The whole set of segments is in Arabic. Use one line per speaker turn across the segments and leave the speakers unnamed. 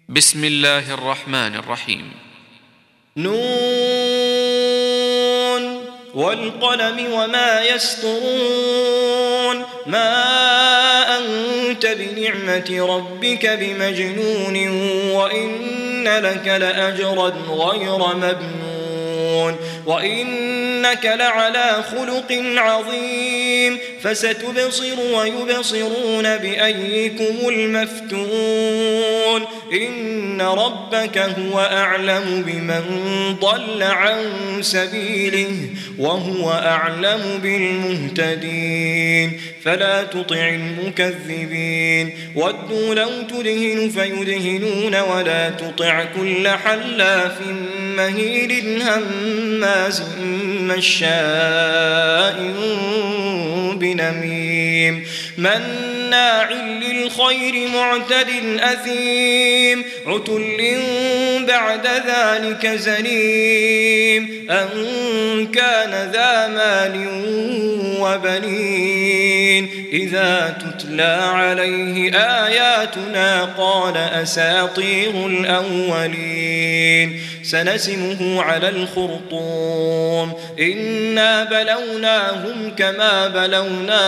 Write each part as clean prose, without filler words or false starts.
بسم الله الرحمن الرحيم.
نون والقلم وما يسطرون ما أنت بنعمة ربك بمجنون وإن لك لأجرا غير ممنون وإنك لعلى خلق عظيم فستبصر ويبصرون بأيكم المفتون إن ربك هو أعلم بمن ضل عن سبيله وهو أعلم بالمهتدين فلا تطع المكذبين ودوا لو تدهن فيدهنون ولا تطع كل حلاف مهيل هماز مشاء بنميم مناع للخير معتد أثيم عتل بعد ذلك زنيم أن كان ذا مال وبنين إذا تتلى عليه آياتنا قال أساطير الأولين سنسمه على الخرطوم إنا بلوناهم كما بلونا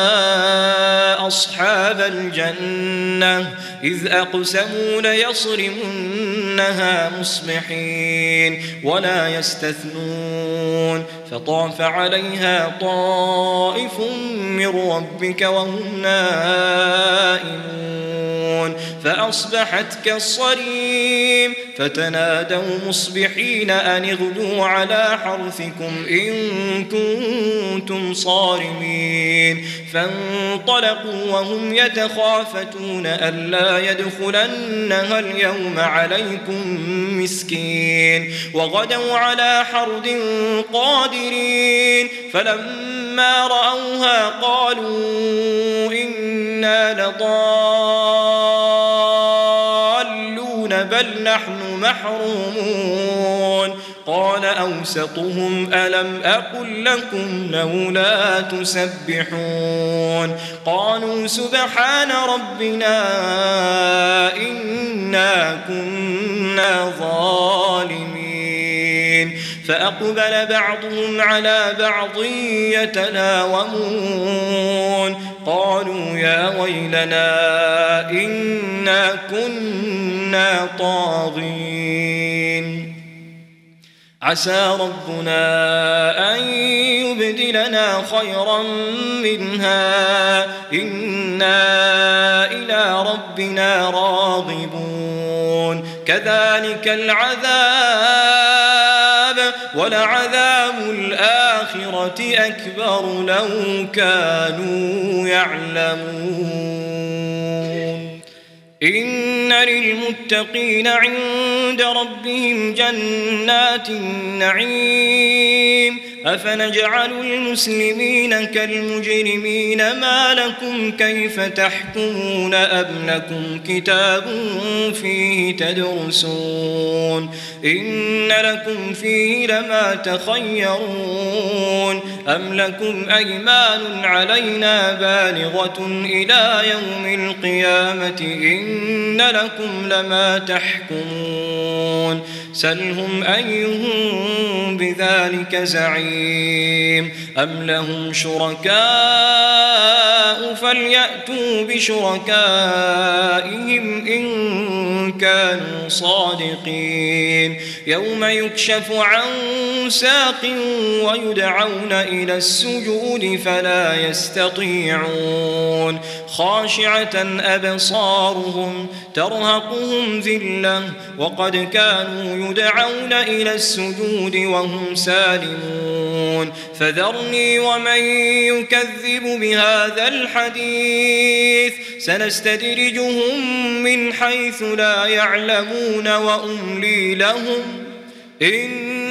أصحاب الجنة إذ أقسموا ليصرمنها مصبحين ولا يستثنون فطاف عليها طائف من ربك وهم نائمون فأصبحت كالصريم فتنادوا مصبحين أن اغدوا على حرثكم إن كنتم صارمين فانطلقوا وهم يتخافتون ألا يدخلنها اليوم عليكم مسكين وغدوا على حرد قادرين فلما رأوها قالوا إنا لضالون بل نحن محرومون قال أوسطهم ألم أقل لكم لولا تسبحون قالوا سبحان ربنا إنا كنا ظالمين فأقبل بعضهم على بعض يتلاومون قالوا يا ويلنا إنا كنا طاغين عسى ربنا أن يبدلنا خيرا منها إنا إلى ربنا راغبون كذلك العذاب ولعذاب الآخرة أكبر لو كانوا يعلمون إن للمتقين عند ربهم جنات النعيم أفنجعل المسلمين كالمجرمين ما لكم كيف تحكمون أم لكم كتاب فيه تدرسون إن لكم فيه لما تخيرون أم لكم أيمان علينا بالغة إلى يوم القيامة إن لكم لما تحكمون سلهم أيهم بذلك زعيم أم لهم شركاء فليأتوا بشركائهم إن كانوا صادقين يوم يكشف عن ساق ويدعون إلى السجود فلا يستطيعون خاشعة أبصارهم ترهقهم ذلة وقد كانوا يدعون إلى السجود وهم سالمون فذرني ومن يكذب بهذا الحديث سنستدرجهم من حيث لا يعلمون وأملي لهم إن